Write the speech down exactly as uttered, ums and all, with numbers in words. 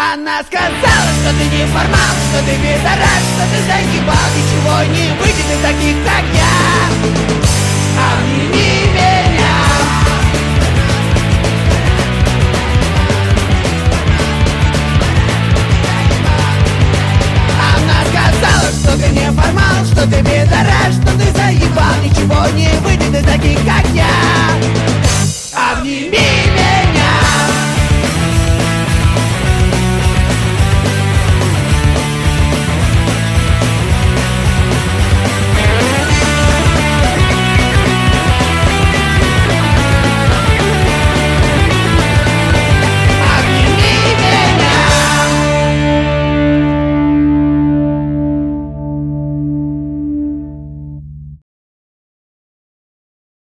Она сказала, что ты не формал, что ты пидорас, что ты загибал. Ничего не выйдет из таких, как я. Обними меня.